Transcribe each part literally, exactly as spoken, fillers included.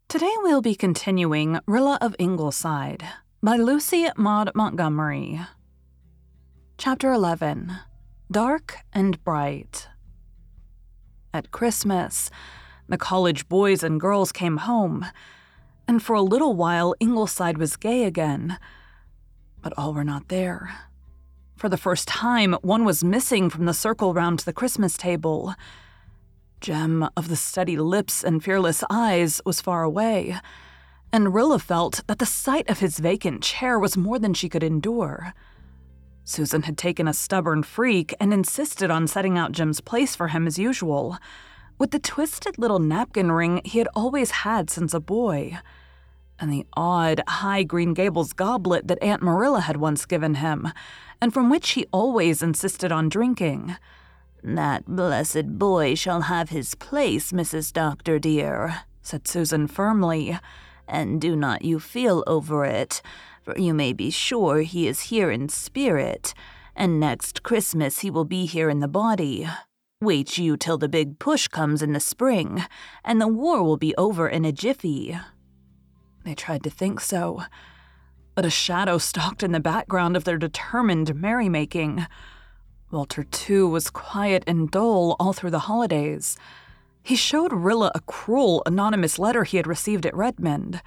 Today we'll be continuing Rilla of Ingleside by Lucy Maud Montgomery. Chapter eleven. Dark and Bright. At Christmas, the college boys and girls came home, and for a little while Ingleside was gay again. But all were not there. For the first time, one was missing from the circle round the Christmas table. Jem of the steady lips and fearless eyes was far away, and Rilla felt that the sight of his vacant chair was more than she could endure. Susan had taken a stubborn freak and insisted on setting out Jem's place for him as usual, with the twisted little napkin ring he had always had since a boy, and the odd, high Green Gables goblet that Aunt Marilla had once given him, and from which he always insisted on drinking. "That blessed boy shall have his place, Missus Doctor dear," said Susan firmly, "and do not you feel over it, for you may be sure he is here in spirit, and next Christmas he will be here in the body. Wait you till the big push comes in the spring, and the war will be over in a jiffy." They tried to think so, but a shadow stalked in the background of their determined merrymaking. Walter, too, was quiet and dull all through the holidays. He showed Rilla a cruel, anonymous letter he had received at Redmond,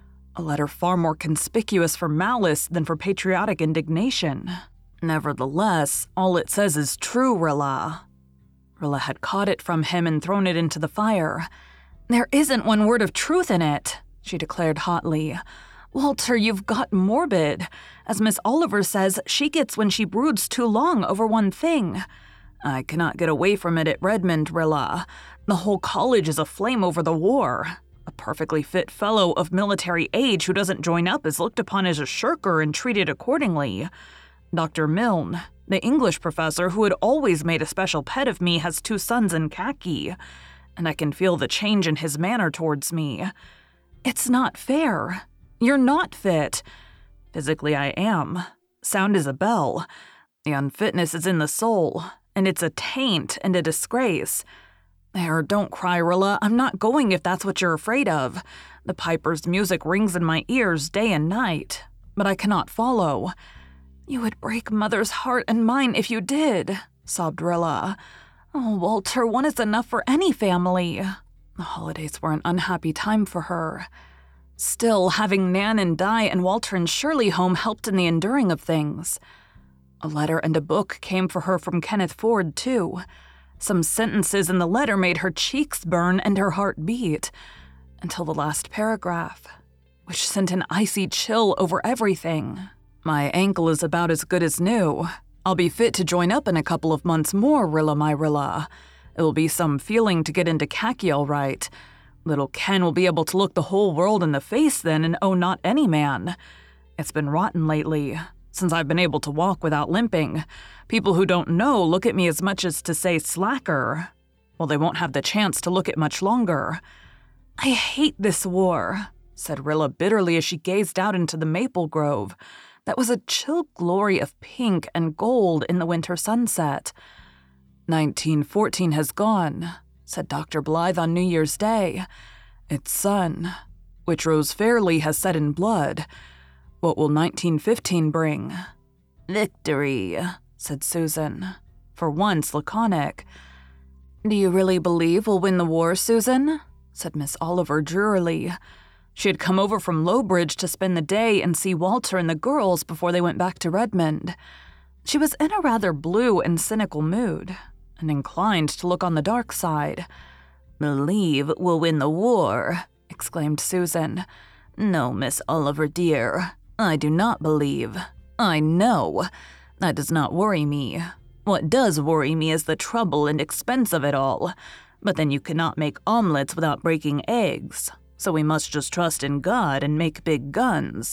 a letter far more conspicuous for malice than for patriotic indignation. "Nevertheless, all it says is true, Rilla." Rilla had caught it from him and thrown it into the fire. "There isn't one word of truth in it," she declared hotly. "Walter, you've got morbid. As Miss Oliver says, she gets when she broods too long over one thing. I cannot get away from it at Redmond, Rilla. The whole college is aflame over the war. A perfectly fit fellow of military age who doesn't join up is looked upon as a shirker and treated accordingly. Doctor Milne, the English professor who had always made a special pet of me, has two sons in khaki, and I can feel the change in his manner towards me. It's not fair. You're not fit. Physically, I am. Sound as a bell. The unfitness is in the soul, and it's a taint and a disgrace. There, don't cry, Rilla. I'm not going if that's what you're afraid of. The piper's music rings in my ears day and night, but I cannot follow. You would break Mother's heart and mine if you did," sobbed Rilla. "Oh, Walter, one is enough for any family." The holidays were an unhappy time for her. Still, having Nan and Di and Walter and Shirley home helped in the enduring of things. A letter and a book came for her from Kenneth Ford, too. Some sentences in the letter made her cheeks burn and her heart beat, until the last paragraph, which sent an icy chill over everything. "My ankle is about as good as new. I'll be fit to join up in a couple of months more, Rilla my Rilla. It will be some feeling to get into khaki all right. Little Ken will be able to look the whole world in the face then and owe not any man. It's been rotten lately, since I've been able to walk without limping. People who don't know look at me as much as to say slacker. Well, they won't have the chance to look it much longer. I hate this war," said Rilla bitterly as she gazed out into the maple grove that was a chill glory of pink and gold in the winter sunset. nineteen fourteen has gone," said Doctor Blythe on New Year's Day. "Its sun, which rose fairly, has set in blood. What will nineteen fifteen bring?" "Victory," said Susan, for once laconic. "Do you really believe we'll win the war, Susan?" said Miss Oliver drearily. She had come over from Lowbridge to spend the day and see Walter and the girls before they went back to Redmond. She was in a rather blue and cynical mood, and inclined to look on the dark side. "Believe we'll win the war," exclaimed Susan. "No, Miss Oliver dear, I do not believe. I know. That does not worry me. What does worry me is the trouble and expense of it all. But then you cannot make omelets without breaking eggs, so we must just trust in God and make big guns."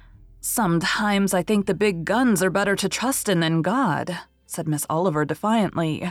"Sometimes I think the big guns are better to trust in than God," said Miss Oliver defiantly.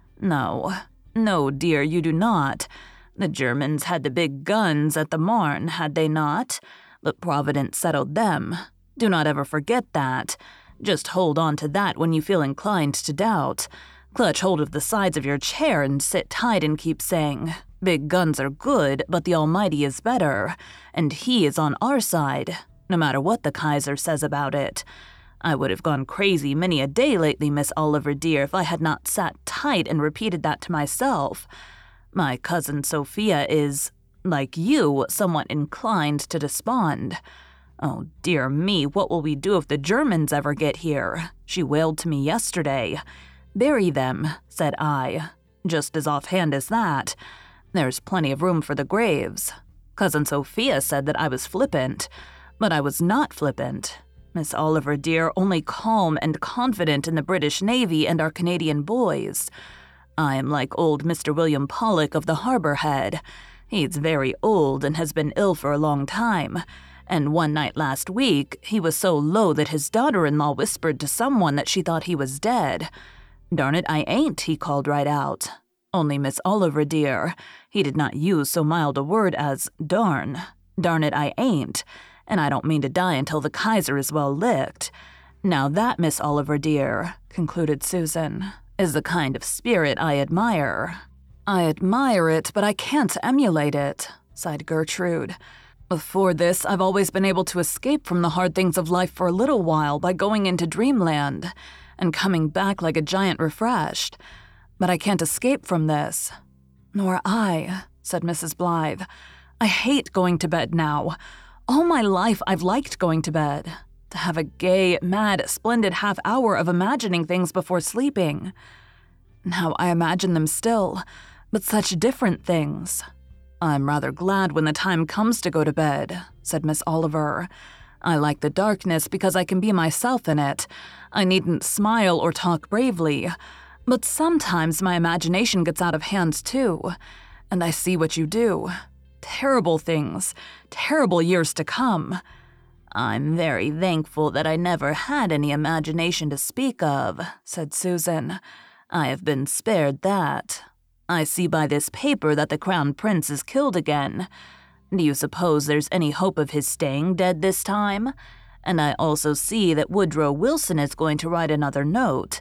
"No, no, dear, you do not. The Germans had the big guns at the Marne, had they not? But Providence settled them. Do not ever forget that. Just hold on to that when you feel inclined to doubt. Clutch hold of the sides of your chair and sit tight and keep saying, Big guns are good, but the Almighty is better, and He is on our side, no matter what the Kaiser says about it. I would have gone crazy many a day lately, Miss Oliver dear, if I had not sat tight and repeated that to myself. My cousin Sophia is, like you, somewhat inclined to despond. Oh, dear me, what will we do if the Germans ever get here? She wailed to me yesterday. Bury them, said I, just as offhand as that. There's plenty of room for the graves. Cousin Sophia said that I was flippant, but I was not flippant. Miss Oliver dear, only calm and confident in the British Navy and our Canadian boys. I am like old Mister William Pollock of the Harbor Head. He's very old and has been ill for a long time, and one night last week he was so low that his daughter-in-law whispered to someone that she thought he was dead. Darn it, I ain't, he called right out. Only, Miss Oliver dear, he did not use so mild a word as darn. Darn it, I ain't, and I don't mean to die until the Kaiser is well licked. Now that, Miss Oliver dear, concluded Susan, is the kind of spirit I admire. I admire it, but I can't emulate it, sighed Gertrude. Before this, I've always been able to escape from the hard things of life for a little while by going into dreamland and coming back like a giant refreshed. But I can't escape from this. Nor I, said Missus Blythe. I hate going to bed now. All my life I've liked going to bed. To have a gay, mad, splendid half hour of imagining things before sleeping. Now I imagine them still, but such different things. I'm rather glad when the time comes to go to bed, said Miss Oliver. I like the darkness because I can be myself in it. I needn't smile or talk bravely. But sometimes my imagination gets out of hand too, and I see what you do. Terrible things, terrible years to come. I'm very thankful that I never had any imagination to speak of, said Susan. I have been spared that. I see by this paper that the Crown Prince is killed again. Do you suppose there's any hope of his staying dead this time? And I also see that Woodrow Wilson is going to write another note.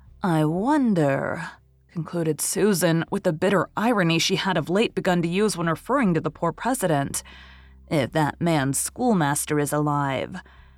I wonder, concluded Susan with the bitter irony she had of late begun to use when referring to the poor president, if that man's schoolmaster is alive.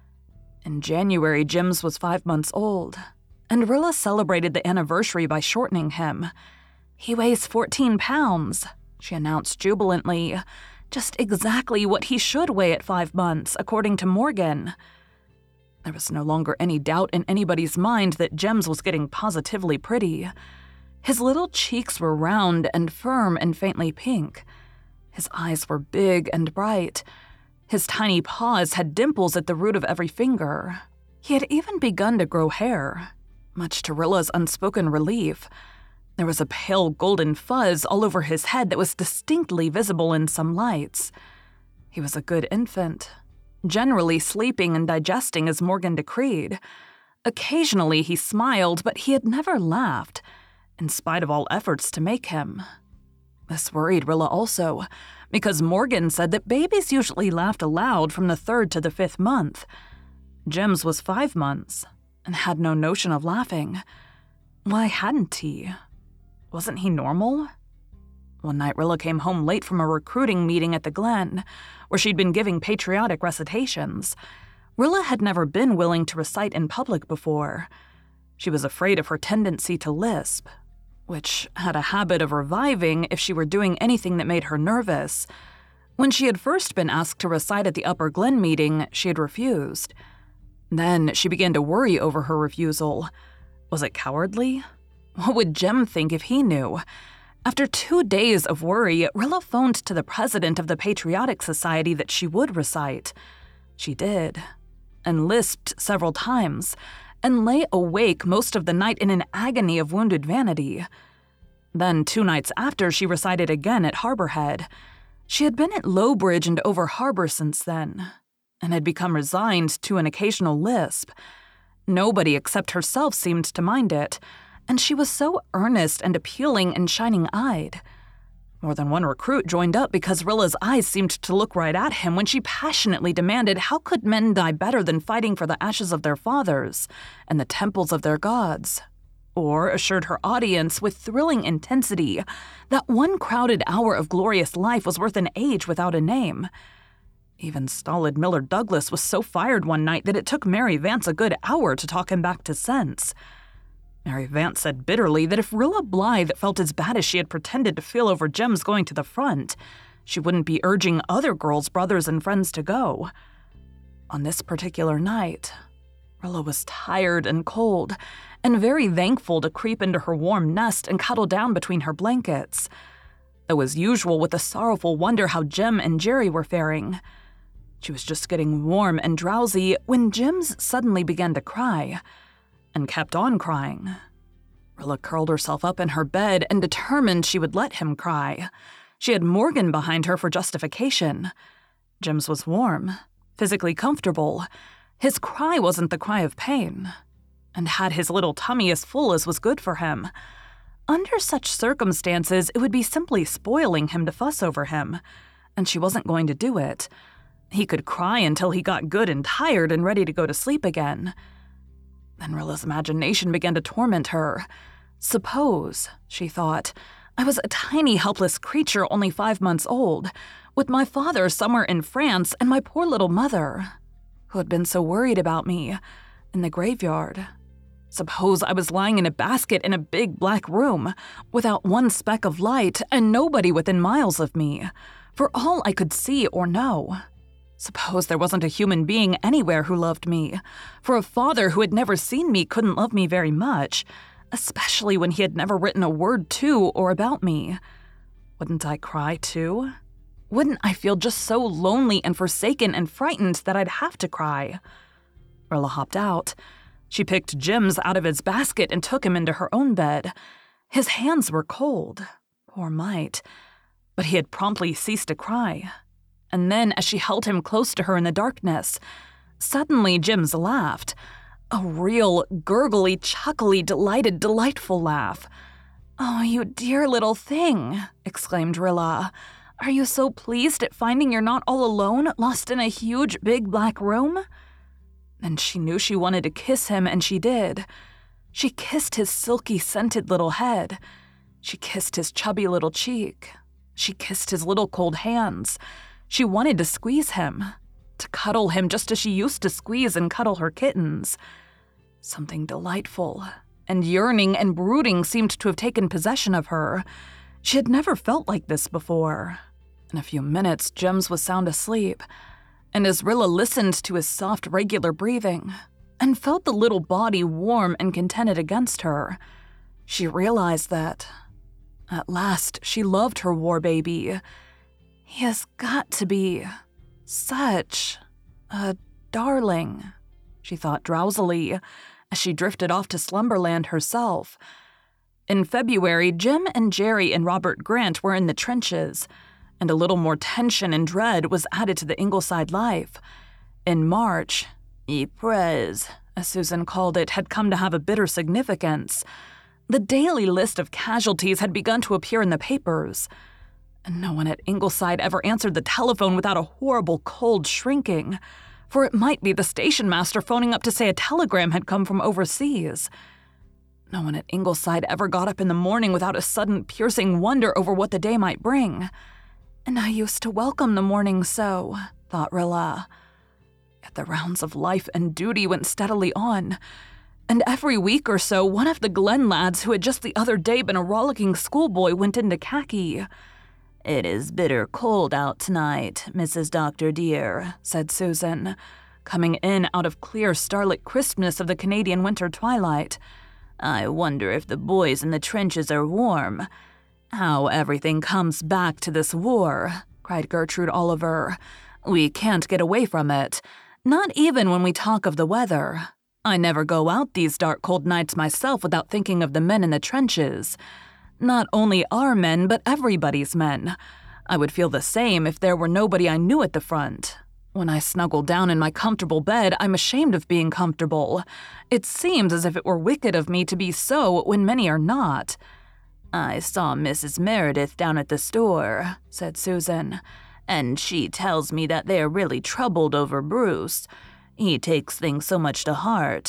In January, Jims was five months old, and Rilla celebrated the anniversary by shortening him. He weighs fourteen pounds, she announced jubilantly, just exactly what he should weigh at five months, according to Morgan. There was no longer any doubt in anybody's mind that Jems was getting positively pretty. His little cheeks were round and firm and faintly pink. His eyes were big and bright. His tiny paws had dimples at the root of every finger. He had even begun to grow hair, much to Rilla's unspoken relief. There was a pale golden fuzz all over his head that was distinctly visible in some lights. He was a good infant, generally sleeping and digesting as Morgan decreed. Occasionally he smiled, but he had never laughed, in spite of all efforts to make him. This worried Rilla also, because Morgan said that babies usually laughed aloud from the third to the fifth month. Jims was five months and had no notion of laughing. Why hadn't he? Wasn't he normal? One night Rilla came home late from a recruiting meeting at the Glen, where she'd been giving patriotic recitations. Rilla had never been willing to recite in public before. She was afraid of her tendency to lisp, which had a habit of reviving if she were doing anything that made her nervous. When she had first been asked to recite at the Upper Glen meeting, she had refused. Then she began to worry over her refusal. Was it cowardly? What would Jem think if he knew? After two days of worry, Rilla phoned to the president of the Patriotic Society that she would recite. She did, and lisped several times, and lay awake most of the night in an agony of wounded vanity. Then, two nights after, she recited again at Harbor Head. She had been at Lowbridge and Over Harbor since then, and had become resigned to an occasional lisp. Nobody except herself seemed to mind it, and she was so earnest and appealing and shining-eyed. More than one recruit joined up because Rilla's eyes seemed to look right at him when she passionately demanded how could men die better than fighting for the ashes of their fathers and the temples of their gods. or assured her audience with thrilling intensity that one crowded hour of glorious life was worth an age without a name. Even stolid Miller Douglas was so fired one night that it took Mary Vance a good hour to talk him back to sense. Mary Vance said bitterly that if Rilla Blythe felt as bad as she had pretended to feel over Jem's going to the front, she wouldn't be urging other girls' brothers and friends to go. On this particular night, Rilla was tired and cold, and very thankful to creep into her warm nest and cuddle down between her blankets. Though as usual with a sorrowful wonder how Jem and Jerry were faring. She was just getting warm and drowsy when Jims suddenly began to cry, and kept on crying. Rilla curled herself up in her bed and determined she would let him cry. She had Morgan behind her for justification. Jims was warm, physically comfortable. His cry wasn't the cry of pain, and had his little tummy as full as was good for him. Under such circumstances, it would be simply spoiling him to fuss over him, and she wasn't going to do it. He could cry until he got good and tired and ready to go to sleep again. Then Rilla's imagination began to torment her. Suppose, she thought, I was a tiny helpless creature only five months old, with my father somewhere in France and my poor little mother, who had been so worried about me, in the graveyard. Suppose I was lying in a basket in a big black room, without one speck of light and nobody within miles of me, for all I could see or know. Suppose there wasn't a human being anywhere who loved me, for a father who had never seen me couldn't love me very much, especially when he had never written a word to or about me. Wouldn't I cry too? Wouldn't I feel just so lonely and forsaken and frightened that I'd have to cry? Rilla hopped out. She picked Jims out of his basket and took him into her own bed. His hands were cold, poor mite, but he had promptly ceased to cry. And then, as she held him close to her in the darkness, suddenly Jims laughed. A real, gurgly, chuckly, delighted, delightful laugh. "Oh, you dear little thing," exclaimed Rilla. "Are you so pleased at finding you're not all alone, lost in a huge, big black room?" And she knew she wanted to kiss him, and she did. She kissed his silky, scented little head. She kissed his chubby little cheek. She kissed his little cold hands. She wanted to squeeze him, to cuddle him just as she used to squeeze and cuddle her kittens. Something delightful and yearning and brooding seemed to have taken possession of her. She had never felt like this before. In a few minutes, Jims was sound asleep, and as Rilla listened to his soft, regular breathing and felt the little body warm and contented against her, she realized that, at last, she loved her war baby. He has got to be such a darling, she thought drowsily as she drifted off to slumberland herself. In February, Jem and Jerry and Robert Grant were in the trenches, and a little more tension and dread was added to the Ingleside life. In March, Ypres, as Susan called it, had come to have a bitter significance. The daily list of casualties had begun to appear in the papers, and no one at Ingleside ever answered the telephone without a horrible cold shrinking, for it might be the station master phoning up to say a telegram had come from overseas. No one at Ingleside ever got up in the morning without a sudden piercing wonder over what the day might bring. And I used to welcome the morning so, thought Rilla. Yet the rounds of life and duty went steadily on, and every week or so one of the Glen lads who had just the other day been a rollicking schoolboy went into khaki. "It is bitter cold out tonight, Missus Doctor dear," said Susan, coming in out of clear starlit crispness of the Canadian winter twilight. "I wonder if the boys in the trenches are warm. How everything comes back to this war," cried Gertrude Oliver. "We can't get away from it, not even when we talk of the weather. I never go out these dark cold nights myself without thinking of the men in the trenches. Not only our men, but everybody's men. I would feel the same if there were nobody I knew at the front. When I snuggle down in my comfortable bed, I'm ashamed of being comfortable. It seems as if it were wicked of me to be so when many are not." "I saw Missus Meredith down at the store," said Susan, "and she tells me that they are really troubled over Bruce. He takes things so much to heart.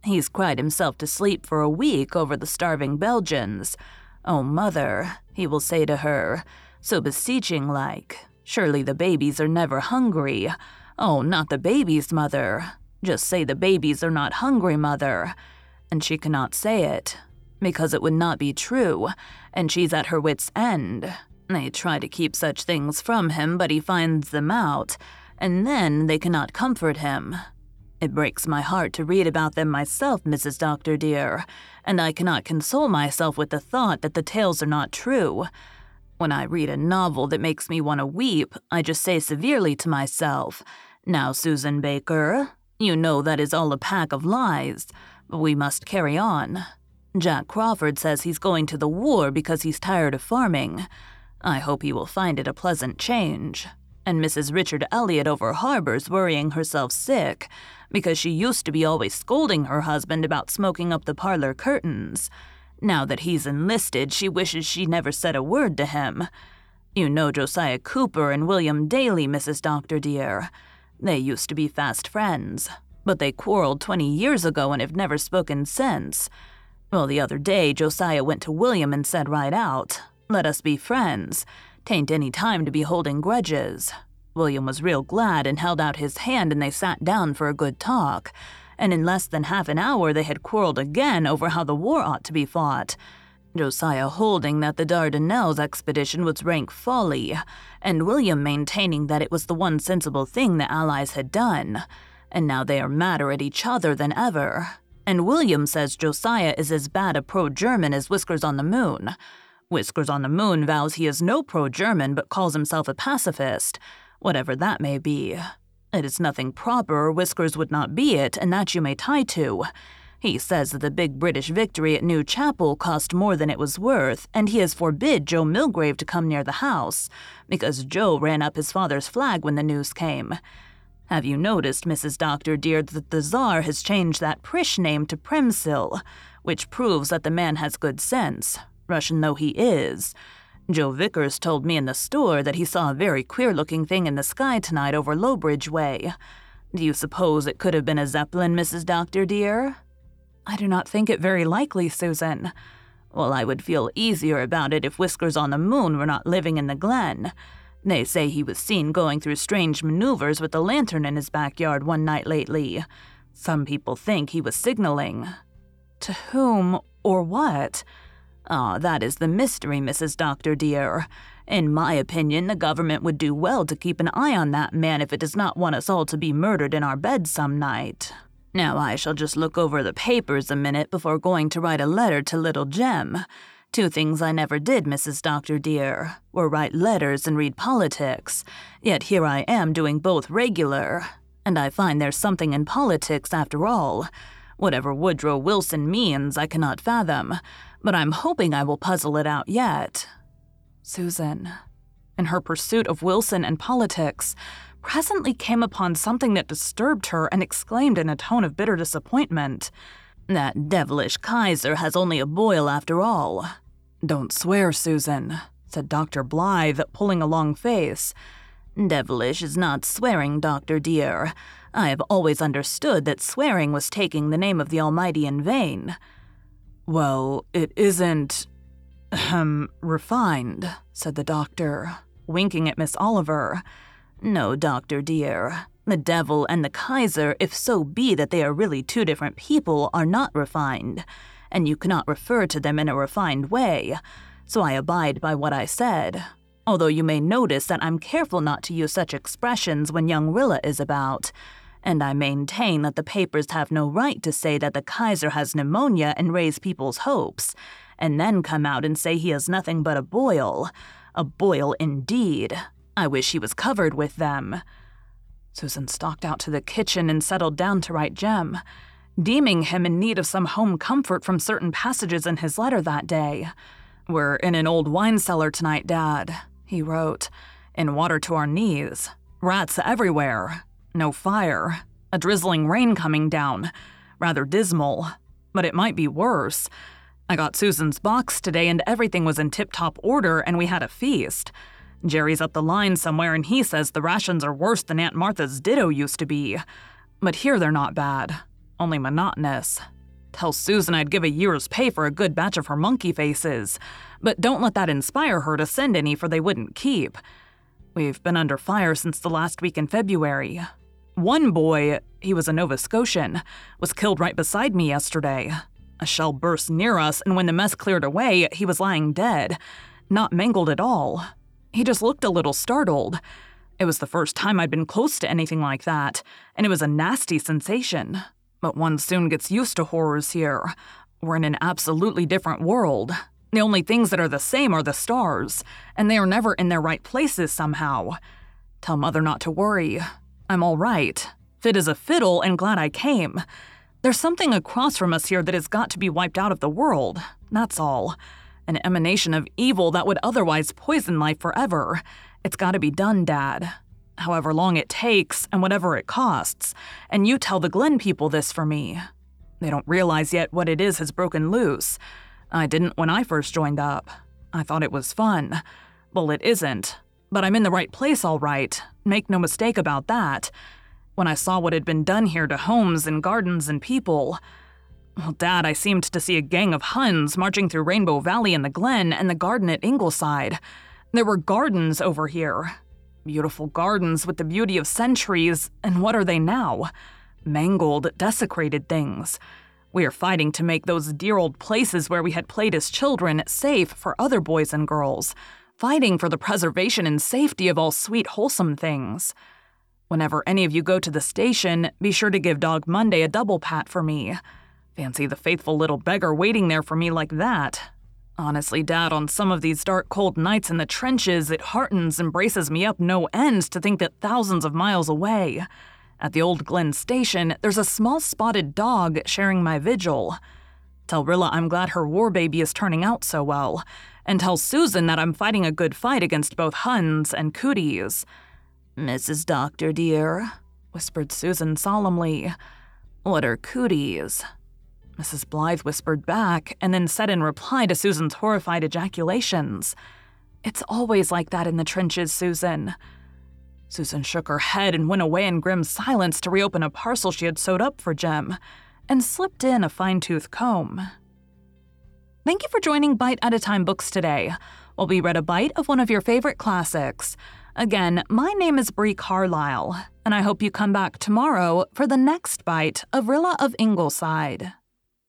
He's cried himself to sleep for a week over the starving Belgians. Oh, mother, he will say to her, so beseeching-like, surely the babies are never hungry. Oh, not the babies, mother. Just say the babies are not hungry, mother. And she cannot say it, because it would not be true, and she's at her wit's end. They try to keep such things from him, but he finds them out, and then they cannot comfort him. It breaks my heart to read about them myself, Missus Doctor dear, and I cannot console myself with the thought that the tales are not true. When I read a novel that makes me want to weep, I just say severely to myself, "Now, Susan Baker, you know that is all a pack of lies, but we must carry on. Jack Crawford says he's going to the war because he's tired of farming. I hope he will find it a pleasant change. And Missus Richard Elliot over harbor's worrying herself sick because she used to be always scolding her husband about smoking up the parlor curtains. Now that he's enlisted, she wishes she never said a word to him. You know Josiah Cooper and William Daly, Missus Doctor dear. They used to be fast friends, but they quarreled twenty years ago and have never spoken since. Well, the other day, Josiah went to William and said right out, 'Let us be friends. Tain't any time to be holding grudges.' William was real glad and held out his hand, and they sat down for a good talk. And in less than half an hour they had quarreled again over how the war ought to be fought. Josiah holding that the Dardanelles expedition was rank folly, and William maintaining that it was the one sensible thing the Allies had done. And now they are madder at each other than ever. And William says Josiah is as bad a pro-German as Whiskers on the Moon. Whiskers on the Moon vows he is no pro-German but calls himself a pacifist, whatever that may be. It is nothing proper, Whiskers would not be it, and that you may tie to. He says that the big British victory at New Chapel cost more than it was worth, and he has forbid Joe Milgrave to come near the house, because Joe ran up his father's flag when the news came. Have you noticed, Missus Doctor dear, that the Tsar has changed that Prish name to Premsil, which proves that the man has good sense, Russian though he is. Joe Vickers told me in the store that he saw a very queer-looking thing in the sky tonight over Lowbridge Way. Do you suppose it could have been a Zeppelin, Missus Doctor dear? I do not think it very likely, Susan. Well, I would feel easier about it if Whiskers on the Moon were not living in the Glen. They say he was seen going through strange maneuvers with a lantern in his backyard one night lately. Some people think he was signaling. To whom or what? Ah, that is the mystery, Missus Doctor dear. In my opinion, the government would do well to keep an eye on that man if it does not want us all to be murdered in our beds some night. Now I shall just look over the papers a minute before going to write a letter to little Jem. Two things I never did, Missus Doctor dear, were write letters and read politics. Yet here I am doing both regular. And I find there's something in politics after all. Whatever Woodrow Wilson means, I cannot fathom, but I'm hoping I will puzzle it out yet. Susan, in her pursuit of Wilson and politics, presently came upon something that disturbed her and exclaimed in a tone of bitter disappointment, "That devilish Kaiser has only a boil after all." "Don't swear, Susan," said Doctor Blythe, pulling a long face. "Devilish is not swearing, Doctor dear. I have always understood that swearing was taking the name of the Almighty in vain." "Well, it isn't, ahem, refined," said the doctor, winking at Miss Oliver. "No, Doctor dear. The devil and the Kaiser, if so be that they are really two different people, are not refined, and you cannot refer to them in a refined way, so I abide by what I said, although you may notice that I'm careful not to use such expressions when young Rilla is about, and I maintain that the papers have no right to say that the Kaiser has pneumonia and raise people's hopes, and then come out and say he has nothing but a boil. A boil indeed. I wish he was covered with them." Susan stalked out to the kitchen and settled down to write Jem, deeming him in need of some home comfort from certain passages in his letter that day. "We're in an old wine cellar tonight, Dad," he wrote, "in water to our knees. Rats everywhere. No fire. A drizzling rain coming down. Rather dismal. But it might be worse. I got Susan's box today and everything was in tip-top order and we had a feast. Jerry's up the line somewhere and he says the rations are worse than Aunt Martha's ditto used to be. But here they're not bad. only monotonous. Tell Susan I'd give a year's pay for a good batch of her monkey faces, but don't let that inspire her to send any, for they wouldn't keep. We've been under fire since the last week in February. One boy, he was a Nova Scotian, was killed right beside me yesterday. A shell burst near us, and when the mess cleared away, he was lying dead. Not mangled at all. He just looked a little startled. It was the first time I'd been close to anything like that, and it was a nasty sensation. But one soon gets used to horrors here. We're in an absolutely different world. The only things that are the same are the stars, and they are never in their right places somehow. Tell Mother not to worry. I'm all right. Fit as a fiddle and glad I came. There's something across from us here that has got to be wiped out of the world, that's all. An emanation of evil that would otherwise poison life forever. It's got to be done, Dad. However long it takes and whatever it costs. And you tell the Glen people this for me. They don't realize yet what it is has broken loose. I didn't when I first joined up. I thought it was fun. Well, it isn't. But I'm in the right place all right. Make no mistake about that. When I saw what had been done here to homes and gardens and people... Well, Dad, I seemed to see a gang of Huns marching through Rainbow Valley and the Glen and the garden at Ingleside. There were gardens over here. Beautiful gardens with the beauty of centuries, and what are they now? Mangled, desecrated things. We are fighting to make those dear old places where we had played as children safe for other boys and girls. Fighting for the preservation and safety of all sweet, wholesome things. Whenever any of you go to the station, be sure to give Dog Monday a double pat for me. Fancy the faithful little beggar waiting there for me like that. Honestly, Dad, on some of these dark, cold nights in the trenches, it heartens and braces me up no end to think that thousands of miles away, at the old Glen station, there's a small spotted dog sharing my vigil. Tell Rilla I'm glad her war baby is turning out so well, and tell Susan that I'm fighting a good fight against both Huns and cooties. Missus Doctor, dear, whispered Susan solemnly. What are cooties? Missus Blythe whispered back, and then said in reply to Susan's horrified ejaculations, It's always like that in the trenches, Susan. Susan shook her head and went away in grim silence to reopen a parcel she had sewed up for Jem, and slipped in a fine-tooth comb. Thank you for joining Bite at a Time Books today, while we read a bite of one of your favorite classics. Again, my name is Bree Carlisle, and I hope you come back tomorrow for the next bite of Rilla of Ingleside.